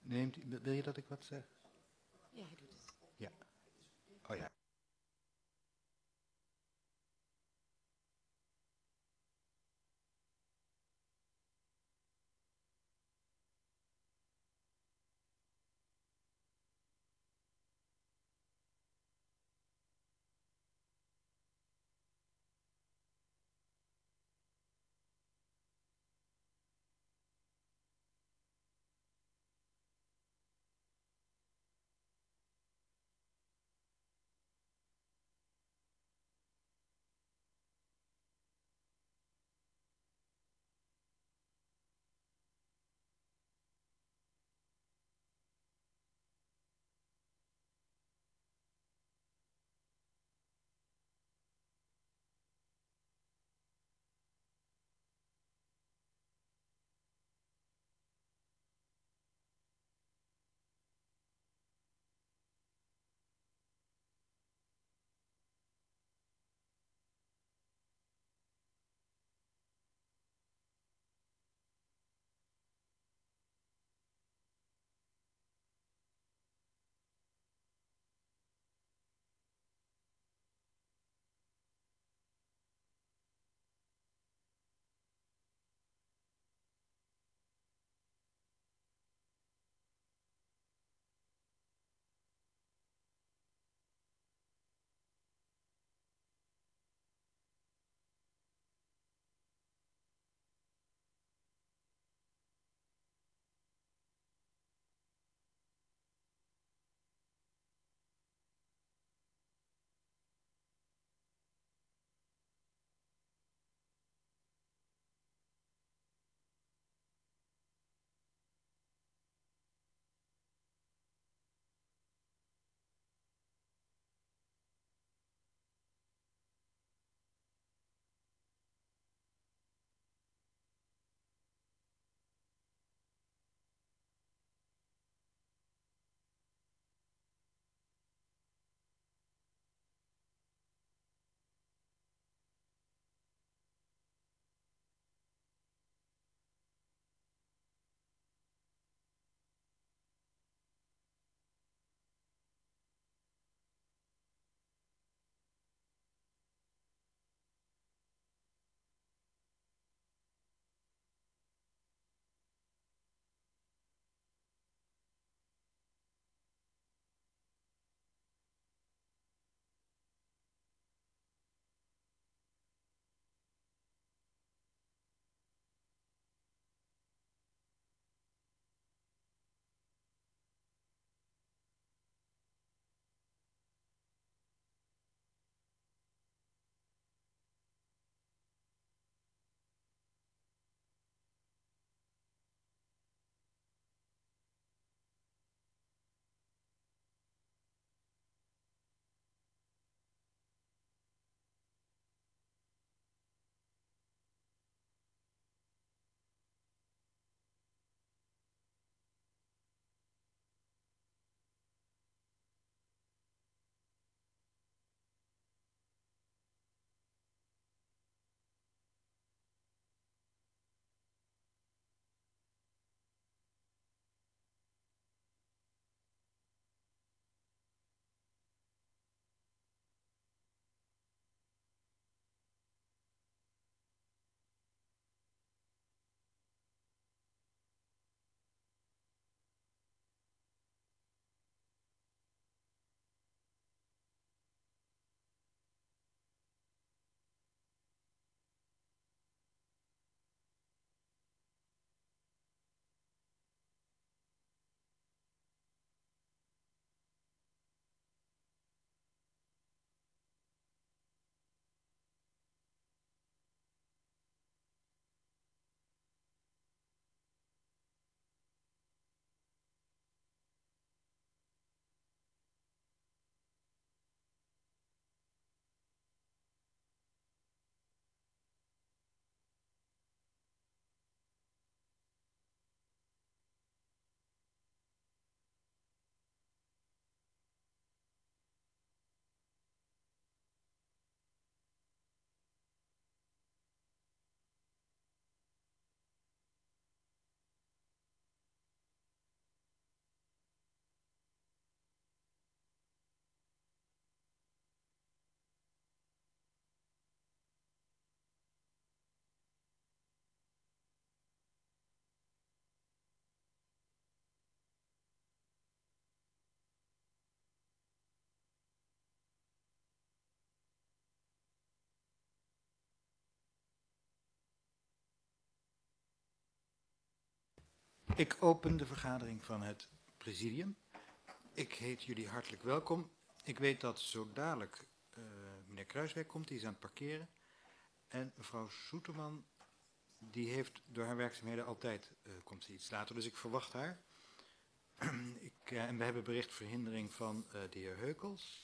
Wil je dat ik wat zeg? Ja, hij doet het. Ja. Oh ja. Ik open de vergadering van het presidium. Ik heet jullie hartelijk welkom. Ik weet dat zo dadelijk meneer Kruiswijk komt, die is aan het parkeren. En mevrouw Soeterman, die heeft door haar werkzaamheden altijd, komt ze iets later, dus ik verwacht haar. En we hebben bericht verhindering van de heer Heukels.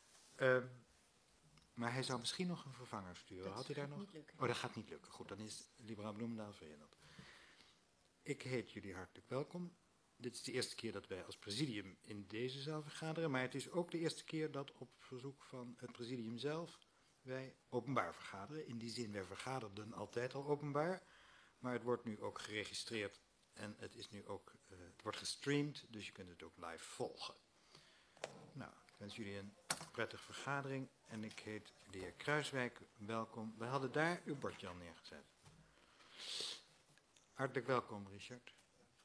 Maar hij zou misschien nog een vervanger sturen. Had hij daar nog? Niet lukken. Oh, dat gaat niet lukken. Goed, dan is Liberaal Bloemendaal verhinderd. Ik heet jullie hartelijk welkom. Dit is de eerste keer dat wij als presidium in deze zaal vergaderen, maar het is ook de eerste keer dat op verzoek van het presidium zelf wij openbaar vergaderen. In die zin, wij vergaderden altijd al openbaar, maar het wordt nu ook geregistreerd en het is nu ook, het wordt gestreamd, dus je kunt het ook live volgen. Nou, ik wens jullie een prettige vergadering en ik heet de heer Kruiswijk welkom. We hadden daar uw bordje al neergezet. Hartelijk welkom, Richard.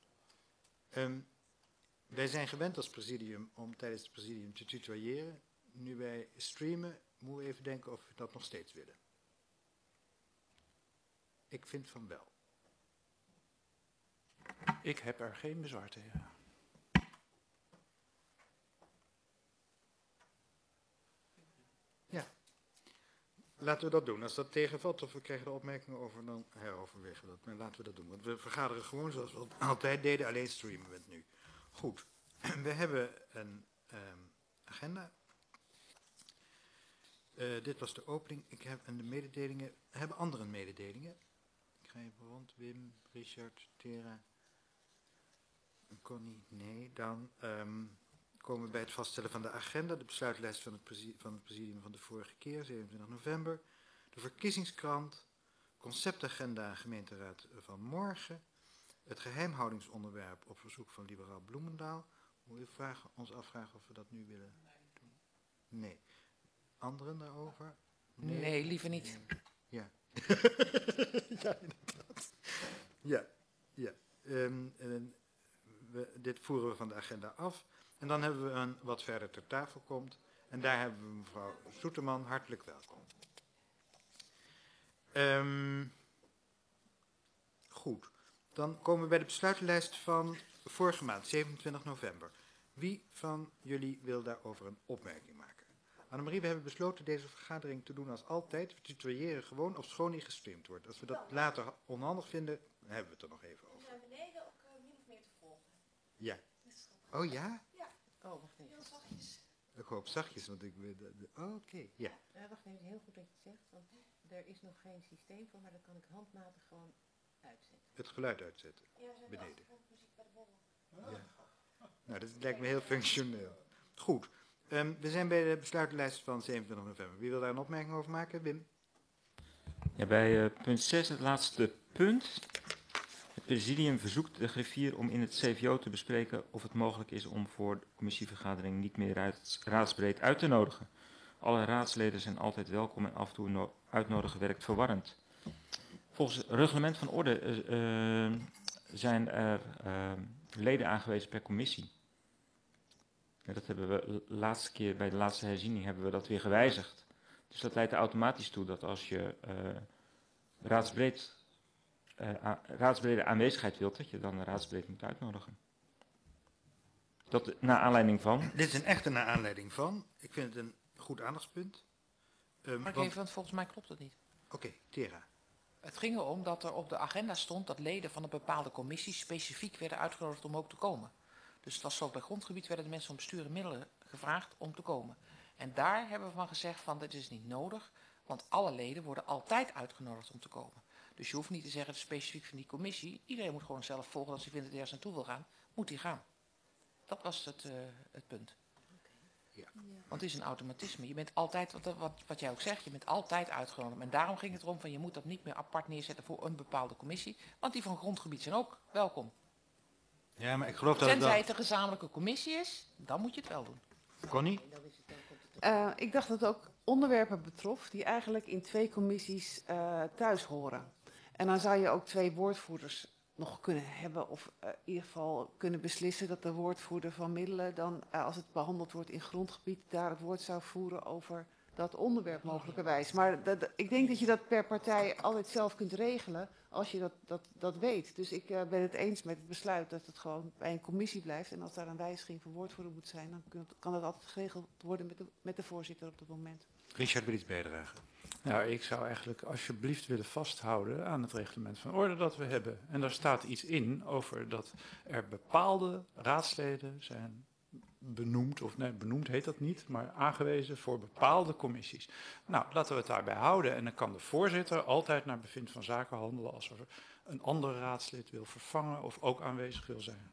Wij zijn gewend als presidium om tijdens het presidium te tutoyeren. Nu wij streamen, moeten we even denken of we dat nog steeds willen. Ik vind van wel. Ik heb er geen bezwaar tegen. Ja. Laten we dat doen. Als dat tegenvalt of we krijgen er opmerkingen over, dan heroverwegen we dat. Maar laten we dat doen. Want we vergaderen gewoon zoals we het altijd deden, alleen streamen we het nu. Goed. We hebben een agenda. Dit was de opening. Ik heb de mededelingen. Hebben anderen mededelingen? Ik ga even rond. Wim, Richard, Tera, Connie. Nee, dan komen we bij het vaststellen van de agenda. De besluitlijst van het presidium van de vorige keer, 27 november. De verkiezingskrant. Conceptagenda gemeenteraad van morgen. Het geheimhoudingsonderwerp op verzoek van Liberaal Bloemendaal. Moet je ons afvragen of we dat nu willen doen? Nee. Anderen daarover? Nee, liever niet. Ja. Ja, inderdaad. Ja, ja. Dit voeren we van de agenda af. En dan hebben we een wat verder ter tafel komt. En daar hebben we mevrouw Soeterman. Hartelijk welkom. Goed. Dan komen we bij de besluitenlijst van vorige maand, 27 november. Wie van jullie wil daarover een opmerking maken? Annemarie, we hebben besloten deze vergadering te doen als altijd. We tutoyeren gewoon, ofschoon niet gestreamd wordt. Als we dat later onhandig vinden, dan hebben we het er nog even over. Naar beneden ook min of meer te volgen. Ja. Oh ja? Ja. Oh, wacht even. Heel zachtjes. Ik hoop zachtjes, want ik wil... Oké, ja. Wacht even, heel goed dat je het zegt. Want er is nog geen systeem voor, maar dat kan ik handmatig gewoon uitzetten. Het geluid uitzetten. Ja, we zijn Beneden. muziek bij de borrel. Ja. Nou, dat lijkt me heel functioneel. Goed. We zijn bij de besluitenlijst van 27 november. Wie wil daar een opmerking over maken? Wim? Ja, bij punt 6, het laatste punt. Het presidium verzoekt de griffier om in het CVO te bespreken of het mogelijk is om voor de commissievergadering niet meer raadsbreed uit te nodigen. Alle raadsleden zijn altijd welkom en af en toe uitnodigen werkt verwarrend. Volgens het reglement van orde zijn er leden aangewezen per commissie. Ja, dat hebben we laatste keer bij de laatste herziening hebben we dat weer gewijzigd. Dus dat leidt er automatisch toe dat als je raadsbrede aanwezigheid wilt, dat je dan de raadsbreed moet uitnodigen. Dat naar aanleiding van. Dit is een echte naar aanleiding van. Ik vind het een goed aandachtspunt. Maar even, want volgens mij klopt het niet. Oké, Tera. Het ging erom dat er op de agenda stond dat leden van een bepaalde commissie specifiek werden uitgenodigd om ook te komen. Dus het was zo, bij grondgebied werden de mensen van bestuur en middelen gevraagd om te komen. En daar hebben we van gezegd van dit is niet nodig, want alle leden worden altijd uitgenodigd om te komen. Dus je hoeft niet te zeggen het is specifiek van die commissie. Iedereen moet gewoon zelf volgen als hij vindt dat hij ergens naartoe wil gaan, moet hij gaan. Dat was het punt. Ja. Want het is een automatisme. Je bent altijd, wat jij ook zegt, je bent altijd uitgenodigd. En daarom ging het erom van je moet dat niet meer apart neerzetten voor een bepaalde commissie. Want die van grondgebied zijn ook welkom. Ja, maar ik geloof dat Tenzij het een gezamenlijke commissie is, dan moet je het wel doen. Connie? Ik dacht dat het ook onderwerpen betrof die eigenlijk in 2 commissies thuis horen. En dan zou je ook 2 woordvoerders nog kunnen hebben of in ieder geval kunnen beslissen dat de woordvoerder van middelen dan, als het behandeld wordt in grondgebied, daar het woord zou voeren over dat onderwerp mogelijkerwijs. Maar ik denk dat je dat per partij altijd zelf kunt regelen als je dat weet. Dus ik ben het eens met het besluit dat het gewoon bij een commissie blijft. En als daar een wijziging van woordvoerder moet zijn, dan kan dat altijd geregeld worden met de voorzitter op dat moment. Richard wil iets bijdragen. Nou, ik zou eigenlijk alsjeblieft willen vasthouden aan het reglement van orde dat we hebben. En daar staat iets in over dat er bepaalde raadsleden zijn benoemd, of nee, benoemd heet dat niet, maar aangewezen voor bepaalde commissies. Nou, laten we het daarbij houden. En dan kan de voorzitter altijd naar bevind van zaken handelen als er een ander raadslid wil vervangen of ook aanwezig wil zijn.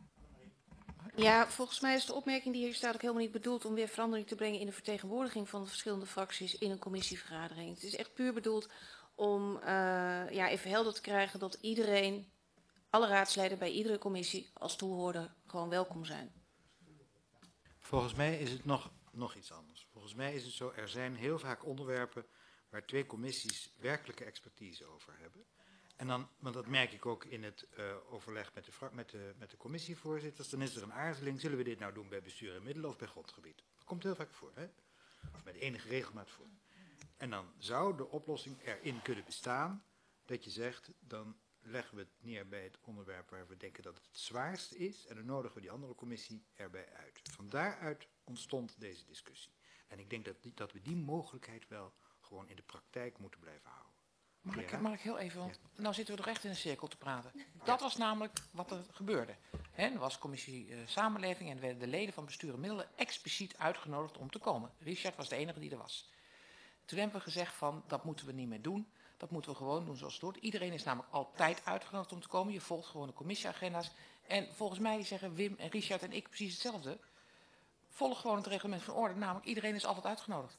Ja, volgens mij is de opmerking die hier staat ook helemaal niet bedoeld om weer verandering te brengen in de vertegenwoordiging van de verschillende fracties in een commissievergadering. Het is echt puur bedoeld om even helder te krijgen dat iedereen, alle raadsleden bij iedere commissie als toehoorder gewoon welkom zijn. Volgens mij is het nog iets anders. Volgens mij is het zo, er zijn heel vaak onderwerpen waar 2 commissies werkelijke expertise over hebben. En dan, want dat merk ik ook in het overleg met de commissievoorzitters, dan is er een aarzeling, zullen we dit nou doen bij bestuur en middelen of bij grondgebied? Dat komt heel vaak voor, hè? Of met enige regelmaat voor. En dan zou de oplossing erin kunnen bestaan dat je zegt, dan leggen we het neer bij het onderwerp waar we denken dat het het zwaarst is en dan nodigen we die andere commissie erbij uit. Van daaruit ontstond deze discussie. En ik denk dat we die mogelijkheid wel gewoon in de praktijk moeten blijven houden. Mag ik heel even, want nou zitten we toch echt in een cirkel te praten. Dat was namelijk wat er gebeurde. Er was commissie samenleving en werden de leden van bestuur en middelen expliciet uitgenodigd om te komen. Richard was de enige die er was. Toen hebben we gezegd van, dat moeten we niet meer doen. Dat moeten we gewoon doen zoals het hoort. Iedereen is namelijk altijd uitgenodigd om te komen. Je volgt gewoon de commissieagenda's. En volgens mij zeggen Wim en Richard en ik precies hetzelfde. Volg gewoon het reglement van orde. Namelijk, iedereen is altijd uitgenodigd.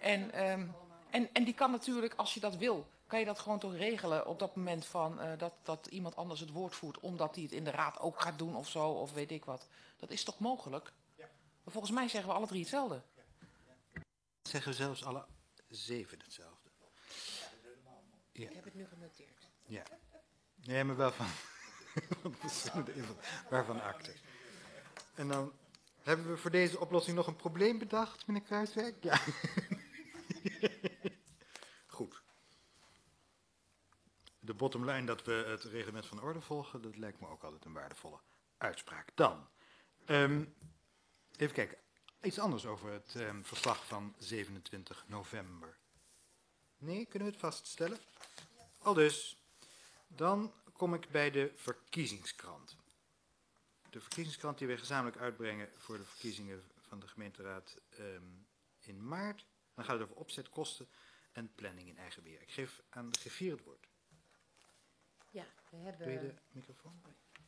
En die kan natuurlijk, als je dat wil, kan je dat gewoon toch regelen op dat moment van dat iemand anders het woord voert, omdat hij het in de raad ook gaat doen of zo, of weet ik wat. Dat is toch mogelijk? Ja. Maar volgens mij zeggen we alle 3 hetzelfde. Ja. Zeggen we zelfs alle 7 hetzelfde. Ja. Ik heb het nu genoteerd. Ja. Nee, maar wel van waarvan akte. En dan hebben we voor deze oplossing nog een probleem bedacht, meneer Kruiswijk? Ja. Goed. De bottomline dat we het reglement van orde volgen, dat lijkt me ook altijd een waardevolle uitspraak. Dan, even kijken, iets anders over het verslag van 27 november. Nee, kunnen we het vaststellen? Aldus, dan kom ik bij de verkiezingskrant. De verkiezingskrant die wij gezamenlijk uitbrengen voor de verkiezingen van de gemeenteraad in maart. Dan gaat het over opzet, kosten en planning in eigen beheer. Ik geef aan de griffier het woord. Ja, we hebben... Doe je de microfoon?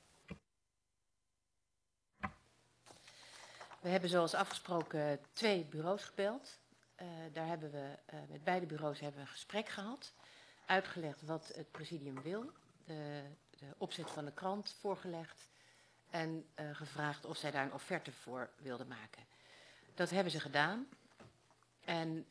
We hebben zoals afgesproken 2 bureaus gebeld. Daar hebben we met beide bureaus hebben we een gesprek gehad. Uitgelegd wat het presidium wil. De opzet van de krant voorgelegd. En gevraagd of zij daar een offerte voor wilden maken. Dat hebben ze gedaan. En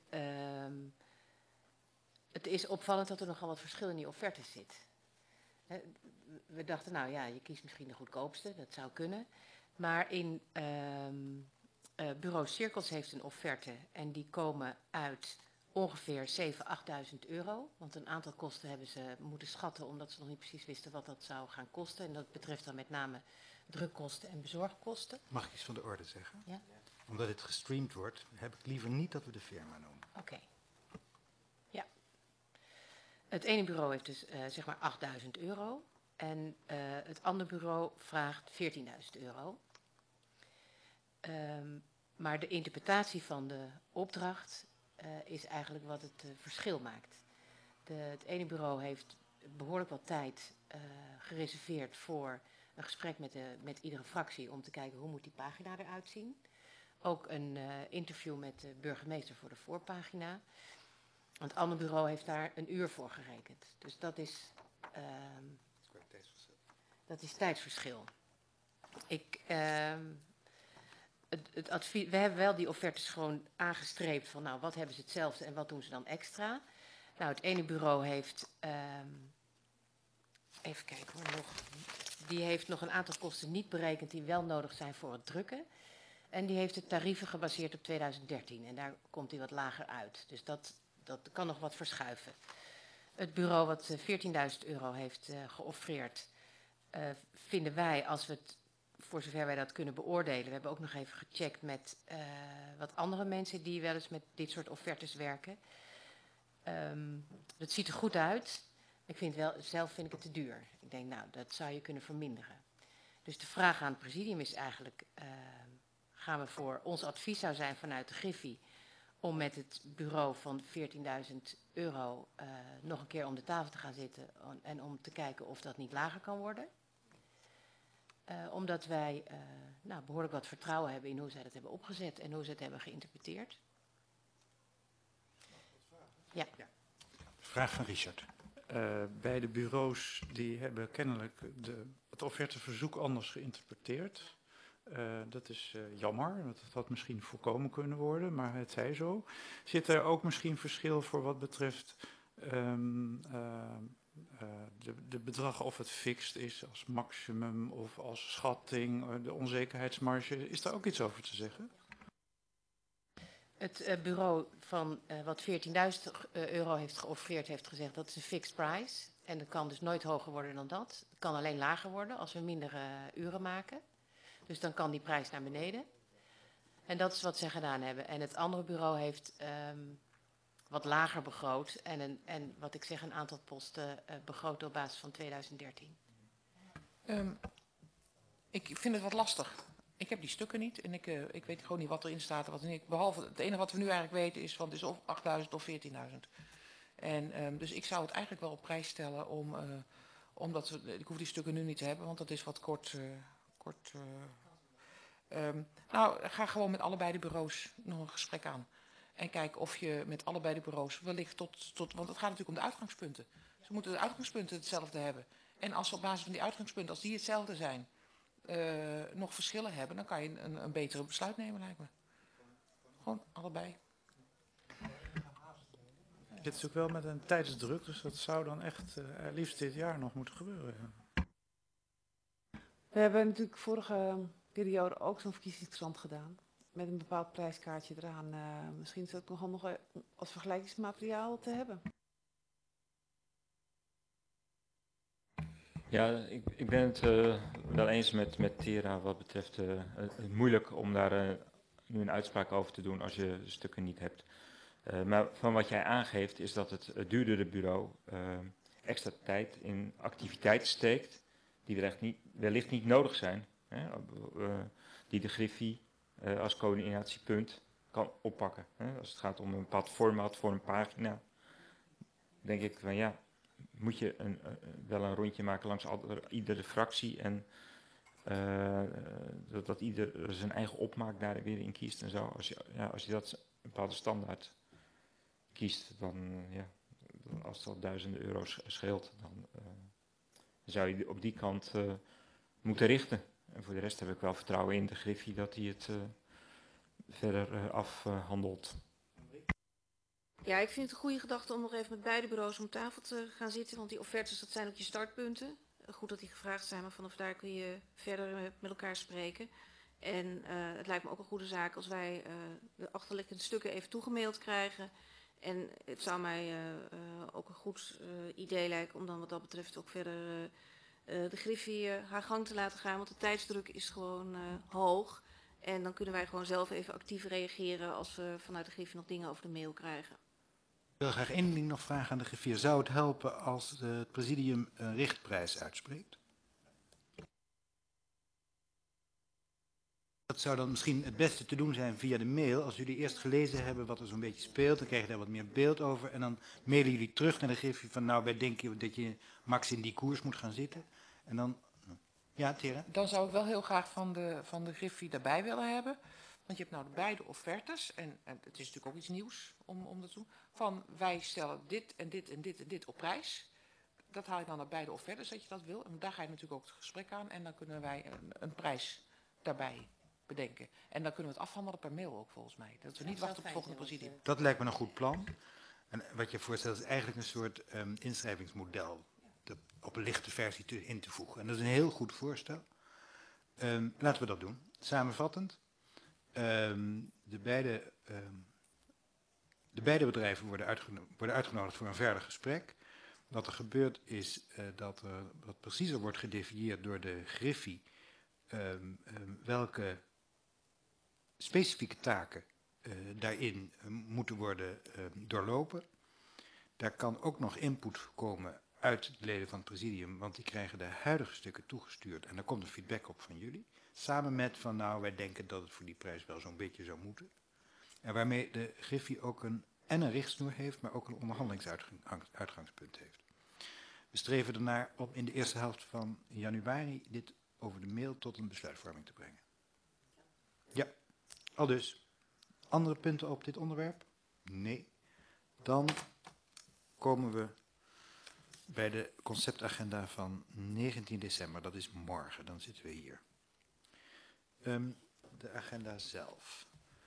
het is opvallend dat er nogal wat verschil in die offertes zit. We dachten, nou ja, je kiest misschien de goedkoopste, dat zou kunnen. Maar in bureau Cirkels heeft een offerte en die komen uit ongeveer 7.000, 8.000 euro. Want een aantal kosten hebben ze moeten schatten omdat ze nog niet precies wisten wat dat zou gaan kosten. En dat betreft dan met name drukkosten en bezorgkosten. Mag ik iets van de orde zeggen? Ja? Omdat het gestreamd wordt, heb ik liever niet dat we de firma noemen. Oké. Ja. Het ene bureau heeft dus zeg maar 8.000 euro. En het andere bureau vraagt 14.000 euro. Maar de interpretatie van de opdracht is eigenlijk wat het verschil maakt. Het ene bureau heeft behoorlijk wat tijd gereserveerd voor een gesprek met iedere fractie om te kijken hoe moet die pagina eruit zien. Ook een interview met de burgemeester voor de voorpagina. Het andere bureau heeft daar 1 uur voor gerekend. Dus dat is tijdsverschil. Het advies, we hebben wel die offertes gewoon aangestreept van nou, wat hebben ze hetzelfde en wat doen ze dan extra. Nou, het ene bureau heeft, even kijken hoor, die heeft nog een aantal kosten niet berekend die wel nodig zijn voor het drukken. En die heeft de tarieven gebaseerd op 2013. En daar komt hij wat lager uit. Dus dat kan nog wat verschuiven. Het bureau wat 14.000 euro heeft geoffreerd, vinden wij, als we het, voor zover wij dat kunnen beoordelen, we hebben ook nog even gecheckt met wat andere mensen die wel eens met dit soort offertes werken. Het ziet er goed uit. Zelf vind ik het te duur. Ik denk, nou, dat zou je kunnen verminderen. Dus de vraag aan het presidium is eigenlijk, gaan we voor, ons advies zou zijn vanuit de Griffie, om met het bureau van 14.000 euro nog een keer om de tafel te gaan zitten en om te kijken of dat niet lager kan worden. Omdat wij behoorlijk wat vertrouwen hebben in hoe zij dat hebben opgezet en hoe ze het hebben geïnterpreteerd. Ja. Vraag van Richard. Beide bureaus die hebben kennelijk het offerteverzoek anders geïnterpreteerd. Dat is jammer, want dat had misschien voorkomen kunnen worden, maar het zij zo. Zit er ook misschien verschil voor wat betreft de bedragen, of het fixed is als maximum of als schatting, de onzekerheidsmarge? Is daar ook iets over te zeggen? Het bureau van wat 14.000 euro heeft geoffreerd, heeft gezegd dat is een fixed price. En dat kan dus nooit hoger worden dan dat. Het kan alleen lager worden als we minder uren maken. Dus dan kan die prijs naar beneden. En dat is wat ze gedaan hebben. En het andere bureau heeft wat lager begroot. En wat ik zeg, een aantal posten begroot op basis van 2013. Ik vind het wat lastig. Ik heb die stukken niet en ik weet gewoon niet wat erin staat. Wat niet. Behalve het enige wat we nu eigenlijk weten is van het is of 8.000 of 14.000. En dus ik zou het eigenlijk wel op prijs stellen omdat ik hoef die stukken nu niet te hebben, want dat is wat kort. Ga gewoon met allebei de bureaus nog een gesprek aan. En kijk of je met allebei de bureaus wellicht want het gaat natuurlijk om de uitgangspunten. Ze moeten de uitgangspunten hetzelfde hebben. En als we op basis van die uitgangspunten, als die hetzelfde zijn, nog verschillen hebben, dan kan je een betere besluit nemen, lijkt me. Gewoon allebei. Dit is ook wel met een tijdsdruk, dus dat zou dan echt liefst dit jaar nog moeten gebeuren. We hebben natuurlijk vorige periode ook zo'n verkiezingskrant gedaan. Met een bepaald prijskaartje eraan. Misschien is het nog handig als vergelijkingsmateriaal te hebben. Ja, ik ben het wel eens met Tera wat betreft het moeilijk om daar nu een uitspraak over te doen als je de stukken niet hebt. Maar van wat jij aangeeft is dat het duurdere bureau extra tijd in activiteiten steekt die wellicht niet nodig zijn. Hè, die de Griffie als coördinatiepunt kan oppakken. Hè. Als het gaat om een bepaald format voor een pagina, denk ik van ja, moet je wel een rondje maken langs iedere fractie en dat ieder zijn eigen opmaak daar weer in kiest en zo. Als je dat een bepaalde standaard kiest, dan als dat duizenden euro's scheelt, dan zou je op die kant moeten richten. En voor de rest heb ik wel vertrouwen in de Griffie dat hij het verder afhandelt. Ja, ik vind het een goede gedachte om nog even met beide bureaus om tafel te gaan zitten. Want die offertes, dat zijn ook je startpunten. Goed dat die gevraagd zijn, maar vanaf daar kun je verder met elkaar spreken. En het lijkt me ook een goede zaak als wij de achterliggende stukken even toegemaild krijgen. En het zou mij ook een goed idee lijken om dan wat dat betreft ook verder de Griffie haar gang te laten gaan. Want de tijdsdruk is gewoon hoog. En dan kunnen wij gewoon zelf even actief reageren als we vanuit de Griffie nog dingen over de mail krijgen. Ik wil graag één ding nog vragen aan de griffier. Zou het helpen als het presidium een richtprijs uitspreekt? Dat zou dan misschien het beste te doen zijn via de mail. Als jullie eerst gelezen hebben wat er zo'n beetje speelt, dan krijg je daar wat meer beeld over. En dan mailen jullie terug naar de griffie van nou, wij denken dat je max in die koers moet gaan zitten. En dan, ja, Tera? Dan zou ik wel heel graag van de Griffie daarbij willen hebben. Want je hebt nou de beide offertes, en het is natuurlijk ook iets nieuws om dat te doen. Van wij stellen dit en dit en dit en dit op prijs. Dat haal je dan naar beide offertes, dat je dat wil. En daar ga je natuurlijk ook het gesprek aan. En dan kunnen wij een prijs daarbij bedenken. En dan kunnen we het afhandelen per mail ook volgens mij. Dat we niet wachten op het volgende presidium. Dat lijkt me een goed plan. En wat je voorstelt is eigenlijk een soort inschrijvingsmodel. Op een lichte versie in te voegen. En dat is een heel goed voorstel. Laten we dat doen. Samenvattend. De beide bedrijven worden uitgenodigd voor een verder gesprek. Wat er gebeurt is dat er wat preciezer wordt gedefinieerd door de Griffie welke specifieke taken daarin moeten worden doorlopen. Daar kan ook nog input komen uit de leden van het presidium, want die krijgen de huidige stukken toegestuurd en daar komt een feedback op van jullie. Samen met van nou, wij denken dat het voor die prijs wel zo'n beetje zou moeten. En waarmee de Griffie ook een richtsnoer heeft, maar ook een onderhandelingsuitgangspunt heeft. We streven ernaar om in de eerste helft van januari dit over de mail tot een besluitvorming te brengen. Ja, aldus. Andere punten op dit onderwerp? Nee. Dan komen we bij de conceptagenda van 19 december. Dat is morgen, dan zitten we hier. De agenda zelf.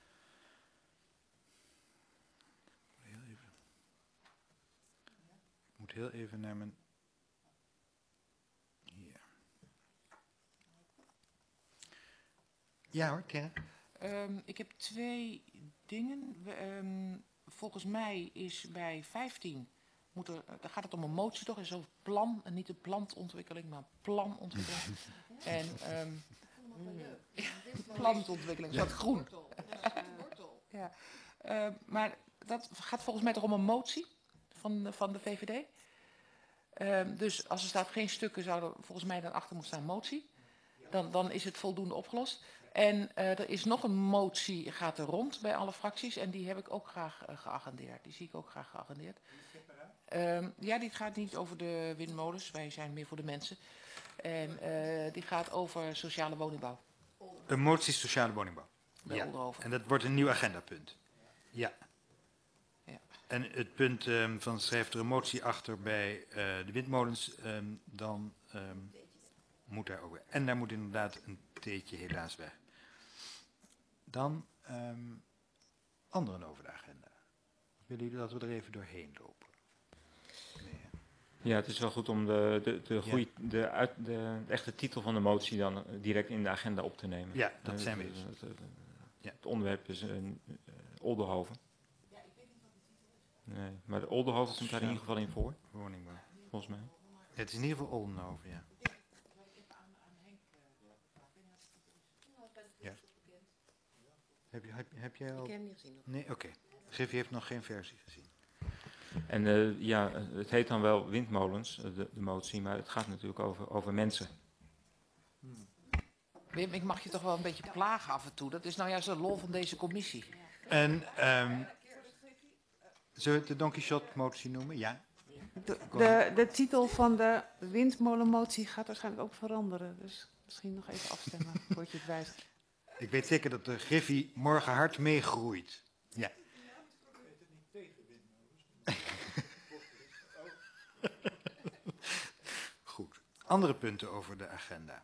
Ik moet heel even naar mijn... Hier. Ja hoor, Tjera. Ik heb 2 dingen. Volgens mij is bij 15... daar gaat het om een motie toch? Is over plan, en niet de plantontwikkeling, maar planontwikkeling. En plantontwikkeling, is wat groen. Ja. Maar dat gaat volgens mij toch om een motie van de VVD. Dus als er staat geen stukken, zou er volgens mij dan achter moeten staan motie. Dan is het voldoende opgelost. En er is nog een motie, gaat er rond bij alle fracties. En die heb ik ook graag geagendeerd. Die zie ik ook graag geagendeerd. Ja, die gaat niet over de windmolens. Wij zijn meer voor de mensen. En die gaat over sociale woningbouw. Een motie sociale woningbouw. Bij Oldhoven. En dat wordt een nieuw agendapunt. Ja. Ja. En het punt van schrijft er een motie achter bij de windmolens, dan moet daar ook... En daar moet inderdaad een theetje helaas weg. Dan anderen over de agenda. Willen jullie dat we er even doorheen lopen? Nee, hè? Ja, het is wel goed om de echte titel van de motie dan direct in de agenda op te nemen. Ja, dat zijn we. Het onderwerp is Oldhoven. Nee, maar de Oldhoven komt daar in ieder geval in voor, Woningbouw. volgens mij. Het is in ieder geval Oldenhoven, ja. Ja. Heb jij al... Ik heb hem niet gezien. Nee, oké. Griffie heeft nog geen versie gezien. En het heet dan wel windmolens, de motie, maar het gaat natuurlijk over mensen. Wim, ik mag je toch wel een beetje plagen af en toe. Dat is nou juist de lol van deze commissie. En zullen we het de Don Quixote motie noemen? Ja. De titel van de windmolenmotie gaat waarschijnlijk ook veranderen. Dus misschien nog even afstemmen voordat je het wijzigt. Ik weet zeker dat de Griffie morgen hard meegroeit. Ja. Goed. Andere punten over de agenda?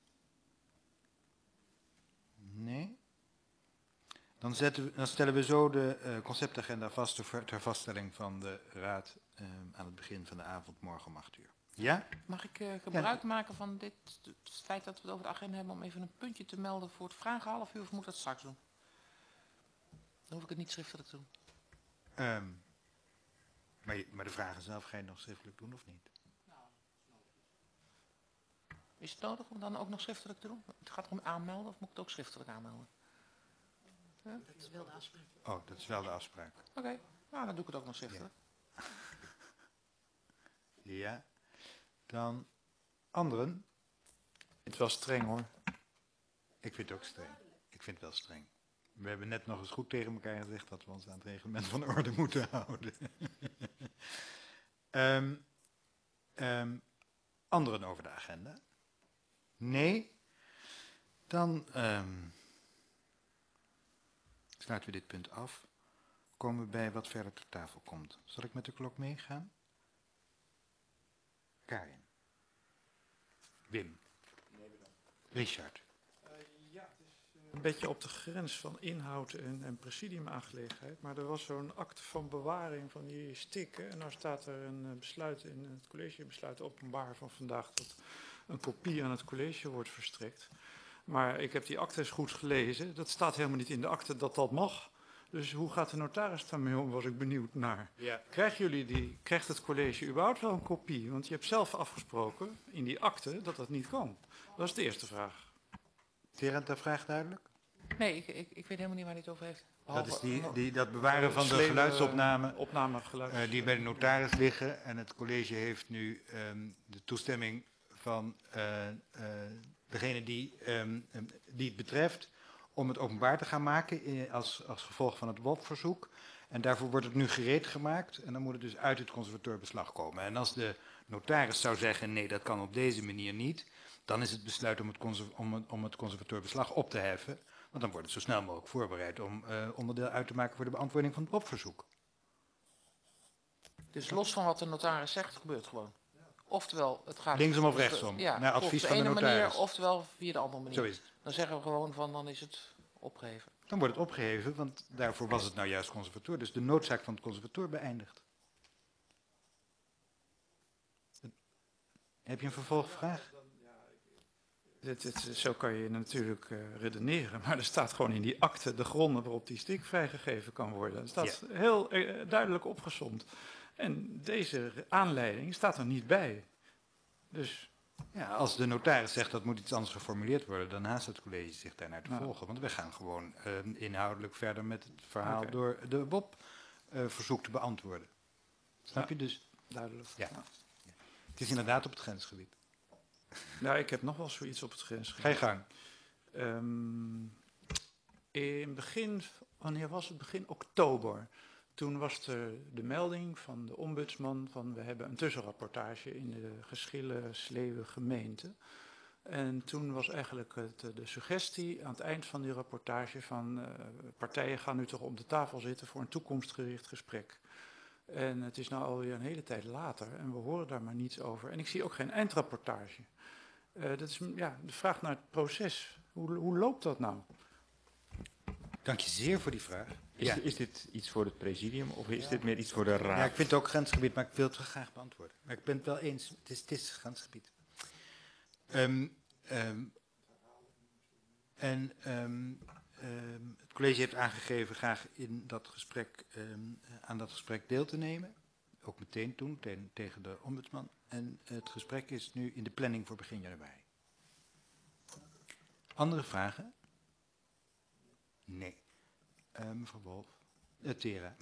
Nee? Dan stellen we zo de conceptagenda vast ter vaststelling van de raad aan het begin van de avond morgen om 8 uur. Ja? Mag ik gebruik maken van het feit dat we het over de agenda hebben om even een puntje te melden voor het vragenhalfuur, of moet ik dat straks doen? Dan hoef ik het niet schriftelijk te doen. Maar de vragen zelf ga je nog schriftelijk doen of niet? Is het nodig om dan ook nog schriftelijk te doen? Het gaat erom aanmelden, of moet ik het ook schriftelijk aanmelden? Ja? Dat is wel de afspraak. Oh, dat is wel de afspraak. Oké, nou dan doe ik het ook nog schriftelijk. Ja. Dan anderen? Het was streng hoor. Ik vind het ook streng. Ik vind het wel streng. We hebben net nog eens goed tegen elkaar gezegd dat we ons aan het reglement van orde moeten houden. Anderen over de agenda? Nee? Dan sluiten we dit punt af. Komen we bij wat verder ter tafel komt. Zal ik met de klok meegaan? Karin. Wim. Richard. Ja, het is een beetje op de grens van inhoud en presidiumaangelegenheid. Maar er was zo'n akte van bewaring van die stikken. En nou staat er een besluit in het collegebesluit openbaar van vandaag dat een kopie aan het college wordt verstrekt. Maar ik heb die aktes goed gelezen. Dat staat helemaal niet in de akte dat dat mag. Dus hoe gaat de notaris daarmee om, was ik benieuwd naar. Ja. Krijgt het college überhaupt wel een kopie? Want je hebt zelf afgesproken in die akte dat dat niet kan. Dat is de eerste vraag. Terend, de vraag duidelijk? Nee, ik weet helemaal niet waar hij het over heeft. Dat is Behalve- dat bewaren van de Slepen- geluidsopname Opnamegeluid. die bij de notaris liggen. En het college heeft nu de toestemming van degene die het betreft om het openbaar te gaan maken als gevolg van het WOP-verzoek. En daarvoor wordt het nu gereed gemaakt en dan moet het dus uit het conservateurbeslag komen. En als de notaris zou zeggen nee, dat kan op deze manier niet, dan is het besluit om het conservateurbeslag op te heffen. Want dan wordt het zo snel mogelijk voorbereid om onderdeel uit te maken voor de beantwoording van het WOP-verzoek. Dus los van wat de notaris zegt, gebeurt gewoon. Oftewel, het gaat... Linksom of rechtsom, Ja, naar advies volgens van de ene notaris. manier, oftewel via de andere manier. Zo is het. Dan zeggen we gewoon van, dan is het opgeheven. Dan wordt het opgeheven, want daarvoor was het nou juist conservateur. Dus de noodzaak van het conservateur beëindigd. Heb je een vervolgvraag? Zo kan je natuurlijk redeneren, maar er staat gewoon in die akte de gronden waarop die stick vrijgegeven kan worden. Het staat heel duidelijk opgesomd. En deze aanleiding staat er niet bij. Dus Ja, als de notaris zegt dat moet iets anders geformuleerd worden, dan haast het college zich daarnaar te volgen. Want we gaan gewoon inhoudelijk verder met het verhaal Oké. door de WOP-verzoek te beantwoorden. Snap je dus? duidelijk. Ja. Het is inderdaad op het grensgebied. Nou, ik heb nog wel zoiets op het grensgebied. Ga je gang. In begin, wanneer was het? Begin oktober. Toen was er de melding van de ombudsman van we hebben een tussenrapportage in de geschillen Sleeuwen gemeente. En toen was eigenlijk de suggestie aan het eind van die rapportage van partijen gaan nu toch om de tafel zitten voor een toekomstgericht gesprek. En het is nou alweer een hele tijd later en we horen daar maar niets over. En ik zie ook geen eindrapportage. Dat is de vraag naar het proces. Hoe loopt dat nou? Dank je zeer voor die vraag. Is dit iets voor het presidium of is dit meer iets voor de raad? Ja, ik vind het ook grensgebied, maar ik wil het wel graag beantwoorden. Maar ik ben het wel eens, het is grensgebied. Het college heeft aangegeven graag in dat gesprek, aan dat gesprek deel te nemen. Ook meteen toen, tegen de ombudsman. En het gesprek is nu in de planning voor begin januari. Andere vragen? Nee. Mevrouw Wolf. Tera.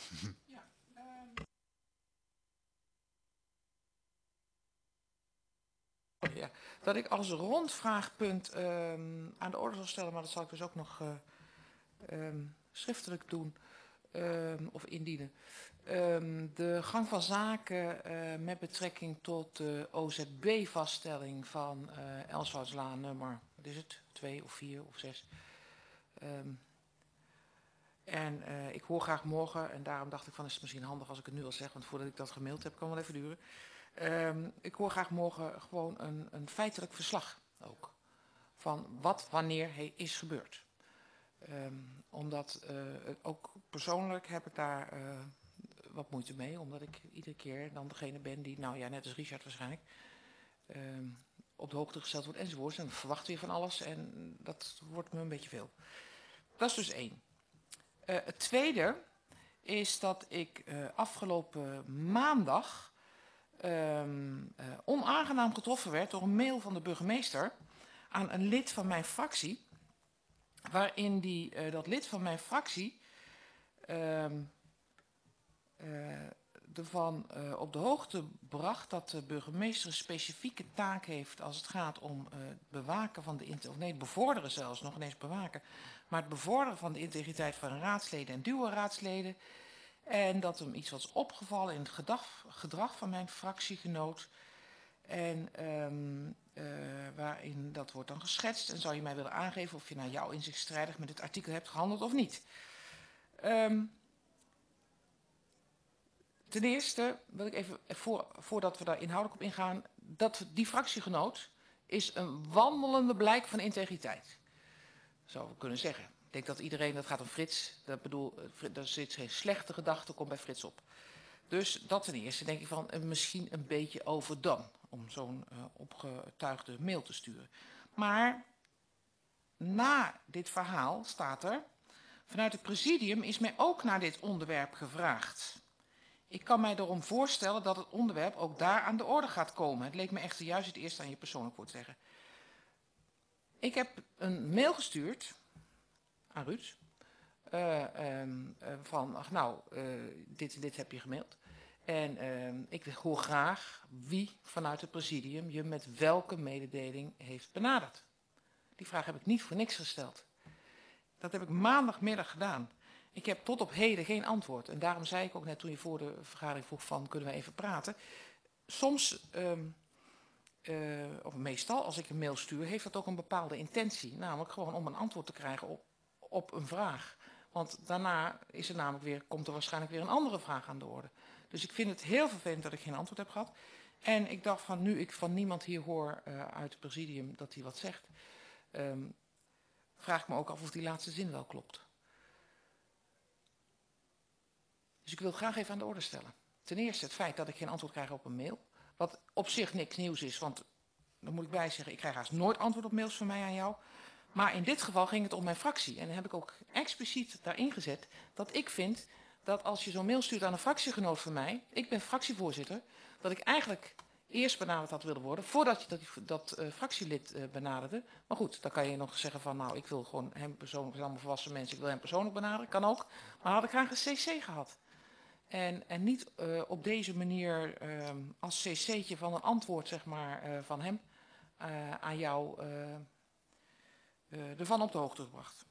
Ja, dat ik als rondvraagpunt aan de orde zal stellen, maar dat zal ik dus ook nog schriftelijk doen of indienen. De gang van zaken met betrekking tot de OZB-vaststelling van Elswoudslaan nummer, wat is het, 2 of 4 of 6. Ik hoor graag morgen, en daarom dacht ik van is het misschien handig als ik het nu al zeg, want voordat ik dat gemaild heb kan wel even duren. Ik hoor graag morgen gewoon een feitelijk verslag ook. Van wat wanneer is gebeurd. Omdat ook persoonlijk heb ik daar wat moeite mee. Omdat ik iedere keer dan degene ben die, nou ja, net als Richard waarschijnlijk, op de hoogte gesteld wordt enzovoorts. En verwacht weer van alles en dat wordt me een beetje veel. Dat is dus 1. Het tweede is dat ik afgelopen maandag onaangenaam getroffen werd door een mail van de burgemeester aan een lid van mijn fractie, waarin dat lid van mijn fractie ervan op de hoogte bracht dat de burgemeester een specifieke taak heeft als het gaat om het bewaken van bevorderen zelfs, nog ineens bewaken, maar het bevorderen van de integriteit van raadsleden en duo-raadsleden. En dat hem iets was opgevallen in het gedrag van mijn fractiegenoot. En waarin dat wordt dan geschetst. En zou je mij willen aangeven of je naar jouw inzicht strijdig met dit artikel hebt gehandeld of niet. Ten eerste wil ik even, voordat we daar inhoudelijk op ingaan, dat die fractiegenoot is een wandelende blijk van integriteit. Zou we kunnen zeggen. Ik denk dat iedereen, dat gaat om Frits, daar zit geen slechte gedachte, komt bij Frits op. Dus dat ten eerste denk ik van misschien een beetje overdone om zo'n opgetuigde mail te sturen. Maar na dit verhaal staat er: vanuit het presidium is mij ook naar dit onderwerp gevraagd. Ik kan mij daarom voorstellen dat het onderwerp ook daar aan de orde gaat komen. Het leek me echter juist het eerst aan je persoonlijk woord zeggen. Ik heb een mail gestuurd aan Ruud. Van, ach nou, dit heb je gemaild. En ik hoor graag wie vanuit het presidium je met welke mededeling heeft benaderd. Die vraag heb ik niet voor niks gesteld. Dat heb ik maandagmiddag gedaan. Ik heb tot op heden geen antwoord. En daarom zei ik ook net toen je voor de vergadering vroeg van, kunnen we even praten. Soms, of meestal als ik een mail stuur, heeft dat ook een bepaalde intentie. Namelijk gewoon om een antwoord te krijgen op een vraag. Want daarna is er namelijk komt er waarschijnlijk weer een andere vraag aan de orde. Dus ik vind het heel vervelend dat ik geen antwoord heb gehad. En ik dacht van, nu ik van niemand hier hoor uit het presidium dat hij wat zegt, vraag ik me ook af of die laatste zin wel klopt. Dus ik wil het graag even aan de orde stellen. Ten eerste het feit dat ik geen antwoord krijg op een mail. Wat op zich niks nieuws is, want dan moet ik bij zeggen, ik krijg haast nooit antwoord op mails van mij aan jou. Maar in dit geval ging het om mijn fractie. En dan heb ik ook expliciet daarin gezet dat ik vind dat als je zo'n mail stuurt aan een fractiegenoot van mij, ik ben fractievoorzitter, dat ik eigenlijk eerst benaderd had willen worden, voordat je dat fractielid benaderde. Maar goed, dan kan je nog zeggen van, nou, ik wil gewoon hem persoonlijk, we zijn allemaal volwassen mensen, ik wil hem persoonlijk benaderen, kan ook. Maar had ik graag een cc gehad. En niet op deze manier als cc'tje van een antwoord, zeg maar, van hem aan jou ervan op de hoogte gebracht.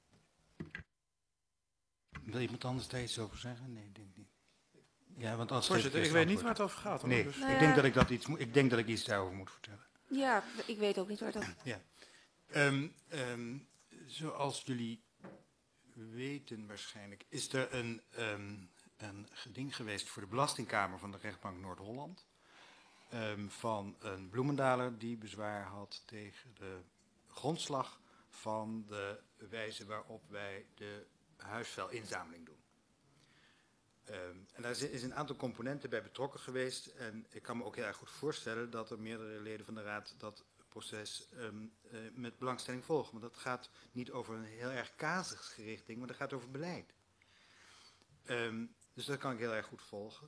Wil iemand anders daar iets over zeggen? Nee, ik denk niet. Ja, want als Voorzitter, ik weet niet waar het over gaat. Hoor. Nee, Dus. Nou ik denk dat ik iets daarover moet vertellen. Ja, ik weet ook niet waar dat... Ja. Zoals jullie weten waarschijnlijk, is er een geding geweest voor de Belastingkamer van de rechtbank Noord-Holland. Van een Bloemendaler die bezwaar had tegen de grondslag van de wijze waarop wij de huisvuilinzameling doen. En daar is een aantal componenten bij betrokken geweest. En ik kan me ook heel erg goed voorstellen dat er meerdere leden van de Raad dat proces met belangstelling volgen. Want dat gaat niet over een heel erg casuïsgericht ding, maar dat gaat over beleid. Dus dat kan ik heel erg goed volgen.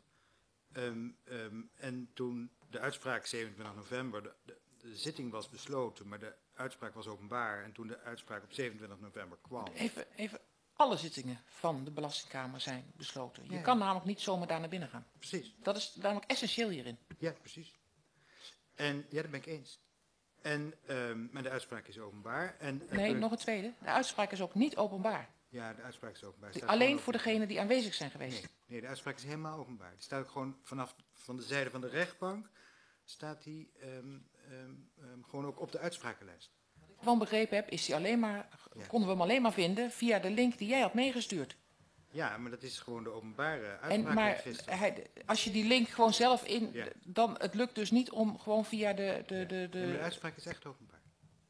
En toen de uitspraak 27 november, de zitting was besloten, maar de uitspraak was openbaar. En toen de uitspraak op 27 november kwam. Even, alle zittingen van de Belastingkamer zijn besloten. Je kan namelijk niet zomaar daar naar binnen gaan. Precies. Dat is namelijk essentieel hierin. Ja, precies. En ja, dat ben ik eens. Maar de uitspraak is openbaar. Nee, nog een tweede. De uitspraak is ook niet openbaar. Ja, de uitspraak is openbaar. Alleen voor degenen die aanwezig zijn geweest. Nee, de uitspraak is helemaal openbaar. Die staat ook gewoon van de zijde van de rechtbank, staat die gewoon ook op de uitsprakenlijst. Wat ik van begrepen heb, is die konden we hem alleen maar vinden via de link die jij had meegestuurd. Ja, maar dat is gewoon de openbare Maar uitspraak. als je die link gewoon zelf dan het lukt dus niet om gewoon via De uitspraak is echt openbaar.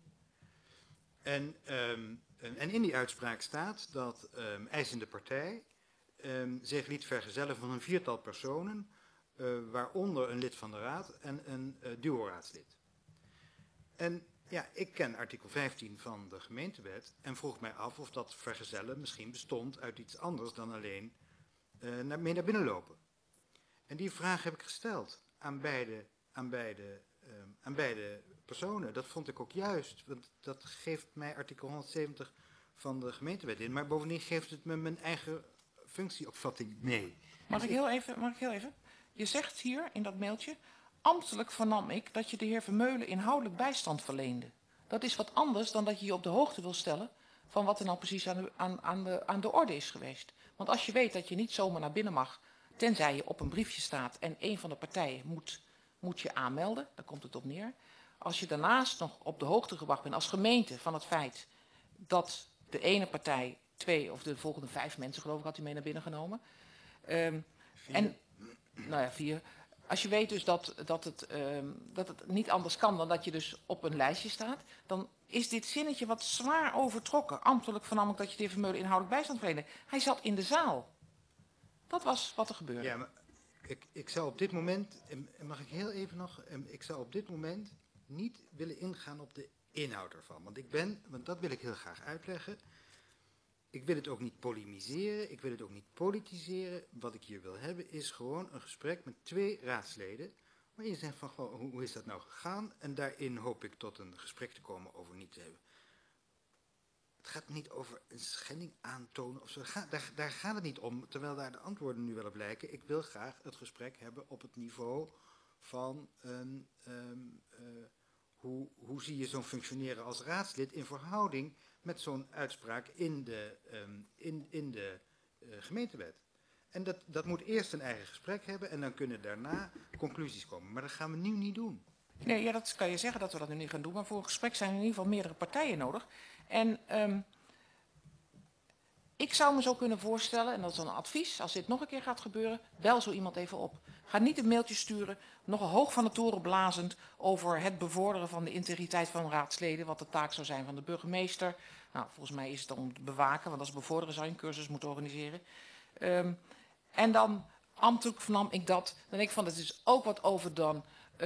En in die uitspraak staat dat eisende partij zich liet vergezellen van een 4-tal personen, waaronder een lid van de Raad en een duo-raadslid. En ja, ik ken artikel 15 van de gemeentewet en vroeg mij af of dat vergezellen misschien bestond uit iets anders dan alleen mee naar binnen lopen. En die vraag heb ik gesteld aan beide personen. Dat vond ik ook juist, want dat geeft mij artikel 170 van de gemeentewet in. Maar bovendien geeft het me mijn eigen functieopvatting mee. Mag ik heel even? Je zegt hier in dat mailtje, ambtelijk vernam ik dat je de heer Vermeulen inhoudelijk bijstand verleende. Dat is wat anders dan dat je je op de hoogte wil stellen van wat er nou precies aan de orde is geweest. Want als je weet dat je niet zomaar naar binnen mag, tenzij je op een briefje staat en een van de partijen moet je aanmelden, daar komt het op neer. Als je daarnaast nog op de hoogte gebracht bent als gemeente van het feit dat de ene partij 2 of de volgende 5 mensen, geloof ik, had hij mee naar binnen genomen. 4. Als je weet dus dat het niet anders kan dan dat je dus op een lijstje staat, dan is dit zinnetje wat zwaar overtrokken. Ambtelijk vernam ik dat je de heer Vermeulen inhoudelijk bijstand verleende. Hij zat in de zaal. Dat was wat er gebeurde. Ja, maar ik zou op dit moment, mag ik heel even nog, ik zou op dit moment niet willen ingaan op de inhoud ervan. Want dat wil ik heel graag uitleggen. Ik wil het ook niet polemiseren, ik wil het ook niet politiseren. Wat ik hier wil hebben is gewoon een gesprek met 2 raadsleden. Maar je zegt van, hoe is dat nou gegaan? En daarin hoop ik tot een gesprek te komen over niet te hebben. Het gaat niet over een schending aantonen of zo. Daar gaat het niet om, terwijl daar de antwoorden nu wel op lijken. Ik wil graag het gesprek hebben op het niveau van hoe zie je zo'n functioneren als raadslid in verhouding met zo'n uitspraak in de gemeentewet. En dat moet eerst een eigen gesprek hebben en dan kunnen daarna conclusies komen. Maar dat gaan we nu niet doen. Nee, ja, dat kan je zeggen dat we dat nu niet gaan doen. Maar voor een gesprek zijn in ieder geval meerdere partijen nodig. En ik zou me zo kunnen voorstellen, en dat is een advies, als dit nog een keer gaat gebeuren, bel zo iemand even op. Ga niet een mailtje sturen, nogal hoog van de toren blazend over het bevorderen van de integriteit van raadsleden, wat de taak zou zijn van de burgemeester. Nou, volgens mij is het om te bewaken, want als bevorderen zou je een cursus moeten organiseren. En dan ambtelijk vernam ik dat. Dan denk ik van, dat is ook wat over dan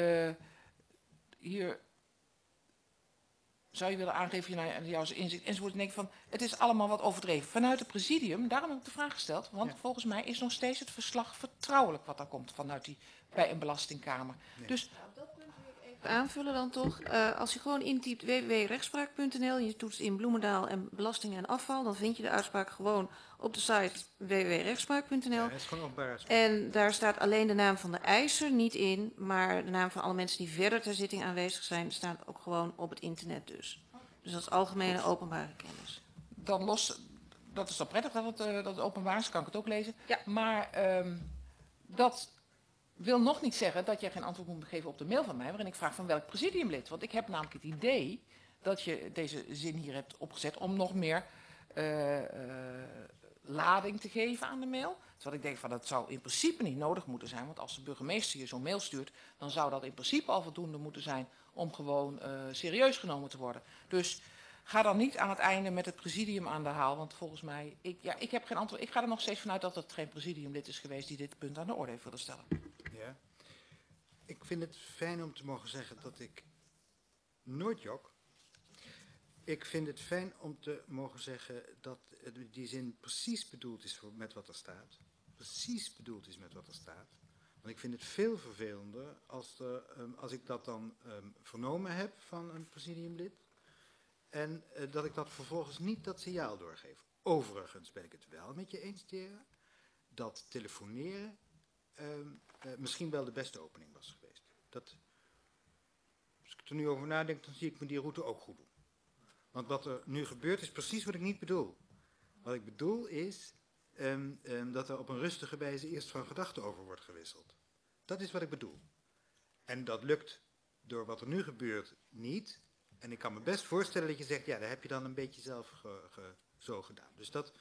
hier zou je willen aangeven naar jouw inzicht enzovoort. En denk ik van, het is allemaal wat overdreven. Vanuit het presidium, daarom heb ik de vraag gesteld, want volgens mij is nog steeds het verslag vertrouwelijk wat daar komt vanuit bij een belastingkamer. Nee. Dus aanvullen dan toch. Als je gewoon intypt www.rechtspraak.nl, je toetst in Bloemendaal en belastingen en afval, dan vind je de uitspraak gewoon op de site www.rechtspraak.nl. Ja, dat is gewoon openbaar. En daar staat alleen de naam van de eiser niet in, maar de naam van alle mensen die verder ter zitting aanwezig zijn, staat ook gewoon op het internet dus. Dus dat is algemene openbare kennis. Dan dat is dan prettig dat het openbaar is, kan ik het ook lezen. Ja. Maar dat wil nog niet zeggen dat jij geen antwoord moet geven op de mail van mij, waarin ik vraag van welk presidiumlid. Want ik heb namelijk het idee dat je deze zin hier hebt opgezet om nog meer lading te geven aan de mail. Terwijl ik denk van dat zou in principe niet nodig moeten zijn, want als de burgemeester je zo'n mail stuurt, dan zou dat in principe al voldoende moeten zijn om gewoon serieus genomen te worden. Dus ga dan niet aan het einde met het presidium aan de haal, want volgens mij, ik heb geen antwoord. Ik ga er nog steeds vanuit dat het geen presidiumlid is geweest die dit punt aan de orde heeft willen stellen. Ja. Ik vind het fijn om te mogen zeggen dat ik nooit jok. Ik vind het fijn om te mogen zeggen dat die zin precies bedoeld is met wat er staat. Precies bedoeld is met wat er staat. Want ik vind het veel vervelender als ik dat dan vernomen heb van een presidiumlid. En dat ik dat vervolgens niet dat signaal doorgeef. Overigens ben ik het wel met je eens, Tera, dat telefoneren misschien wel de beste opening was geweest. Als ik er nu over nadenk, dan zie ik me die route ook goed doen. Want wat er nu gebeurt is precies wat ik niet bedoel. Wat ik bedoel is dat er op een rustige wijze eerst van gedachten over wordt gewisseld. Dat is wat ik bedoel. En dat lukt door wat er nu gebeurt niet. En ik kan me best voorstellen dat je zegt, ja, daar heb je dan een beetje zelf zo gedaan. Dus daar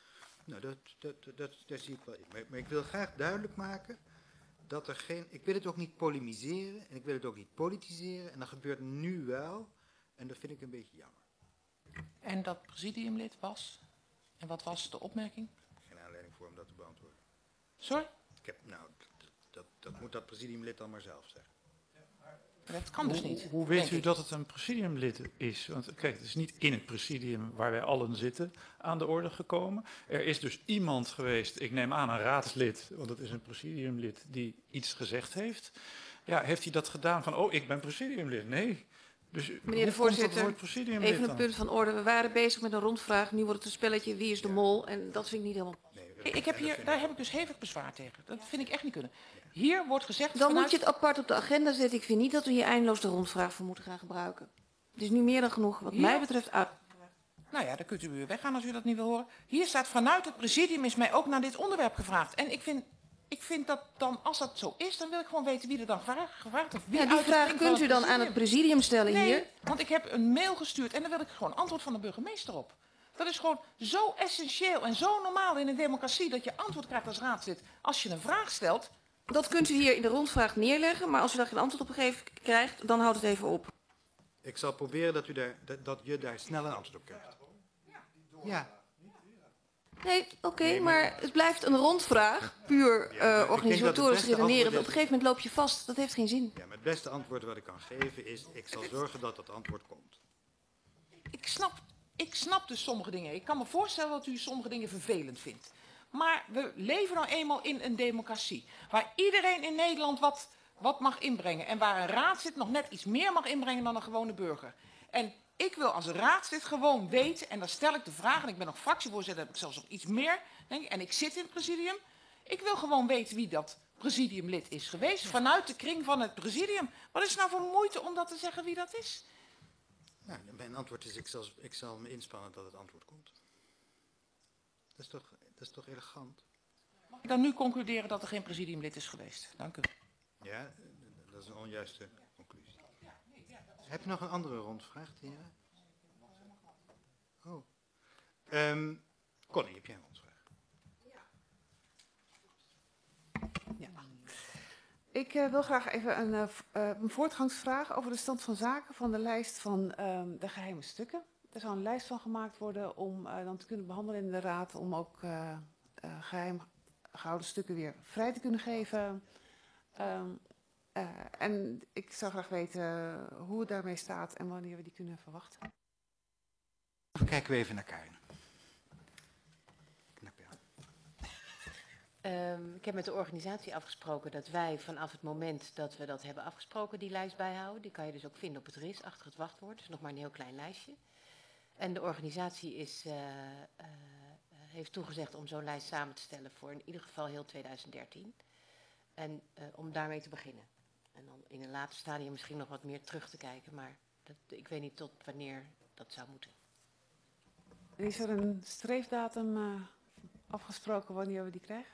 zie ik wel in. Maar ik wil graag duidelijk maken dat er ik wil het ook niet polemiseren en ik wil het ook niet politiseren. En dat gebeurt nu wel. En dat vind ik een beetje jammer. En dat presidiumlid was? En wat was de opmerking? Geen aanleiding voor om dat te beantwoorden. Sorry? Dat moet dat presidiumlid dan maar zelf zeggen. Dat kan dus niet. Hoe weet u dat het een presidiumlid is? Want kijk, het is niet in het presidium waar wij allen zitten aan de orde gekomen. Er is dus iemand geweest, ik neem aan een raadslid, want het is een presidiumlid die iets gezegd heeft. Ja, heeft hij dat gedaan van, ik ben presidiumlid? Nee. Dus meneer de voorzitter, even een punt van orde. We waren bezig met een rondvraag, nu wordt het een spelletje wie is de mol en dat vind ik niet helemaal... Daar heb ik dus hevig bezwaar tegen. Dat vind ik echt niet kunnen. Hier wordt gezegd... Dan moet je het apart op de agenda zetten. Ik vind niet dat we hier eindeloos de rondvraag voor moeten gaan gebruiken. Het is nu meer dan genoeg wat mij betreft uit. Nou ja, dan kunt u weer weggaan als u dat niet wil horen. Hier staat vanuit het presidium is mij ook naar dit onderwerp gevraagd. En ik vind dat dan, als dat zo is, dan wil ik gewoon weten wie er dan gevraagd heeft. Ja, die vraag kunt u dan aan het presidium stellen hier. Nee, want ik heb een mail gestuurd en daar wil ik gewoon antwoord van de burgemeester op. Dat is gewoon zo essentieel en zo normaal in een democratie dat je antwoord krijgt als raadslid als je een vraag stelt. Dat kunt u hier in de rondvraag neerleggen, maar als u daar geen antwoord op krijgt, dan houdt het even op. Ik zal proberen dat je daar snel een antwoord op krijgt. Ja. Nee, oké, maar het blijft een rondvraag, puur organisatorisch redeneren. Op een gegeven moment loop je vast, dat heeft geen zin. Ja, maar het beste antwoord wat ik kan geven is, ik zal zorgen dat dat antwoord komt. ik snap dus sommige dingen. Ik kan me voorstellen dat u sommige dingen vervelend vindt. Maar we leven nou eenmaal in een democratie. Waar iedereen in Nederland wat mag inbrengen. En waar een raadslid nog net iets meer mag inbrengen dan een gewone burger. En ik wil als raadslid gewoon weten, en dan stel ik de vraag, en ik ben nog fractievoorzitter, heb ik zelfs nog iets meer, denk ik, en ik zit in het presidium. Ik wil gewoon weten wie dat presidiumlid is geweest, vanuit de kring van het presidium. Wat is het nou voor moeite om dat te zeggen wie dat is? Nou, mijn antwoord is, ik zal me inspannen dat het antwoord komt. Dat is toch elegant? Mag ik dan nu concluderen dat er geen presidiumlid is geweest? Dank u. Ja, dat is een onjuiste conclusie. Heb je nog een andere rondvraag, heren? Oh. Connie, heb jij een rondvraag? Ja. Ik wil graag even een voortgangsvraag over de stand van zaken van de lijst van de geheime stukken. Er zal een lijst van gemaakt worden om dan te kunnen behandelen in de raad, om ook geheim gehouden stukken weer vrij te kunnen geven. En ik zou graag weten hoe het daarmee staat en wanneer we die kunnen verwachten. Dan kijken we even naar Karin. Ik heb met de organisatie afgesproken dat wij vanaf het moment dat we dat hebben afgesproken die lijst bijhouden. Die kan je dus ook vinden op het RIS, achter het wachtwoord. Dus nog maar een heel klein lijstje. En de organisatie heeft toegezegd om zo'n lijst samen te stellen voor in ieder geval heel 2013. En om daarmee te beginnen. En dan in een later stadium misschien nog wat meer terug te kijken. Maar ik weet niet tot wanneer dat zou moeten. En is er een streefdatum afgesproken wanneer we die krijgen?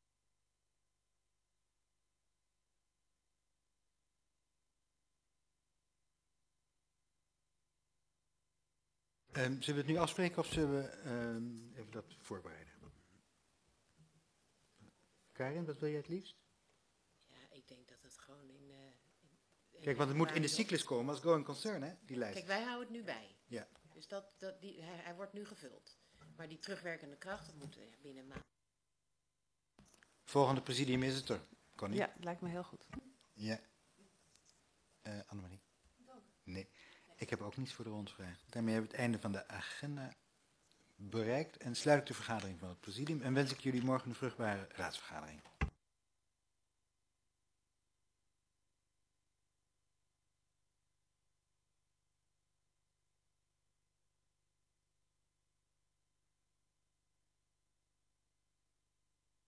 Zullen we het nu afspreken of zullen we even dat voorbereiden? Karin, wat wil jij het liefst? Ja, ik denk dat het gewoon Kijk, want het moet in de cyclus komen als going concern, hè, die lijst. Kijk, wij houden het nu bij. Ja. Dus hij wordt nu gevuld. Maar die terugwerkende kracht, dat moet binnen een maand. Volgende presidium is het er. Connie? Ja, lijkt me heel goed. Ja. Annemarie? Nee. Ik heb ook niets voor de rondvraag. Daarmee hebben we het einde van de agenda bereikt en sluit ik de vergadering van het presidium en wens ik jullie morgen een vruchtbare raadsvergadering.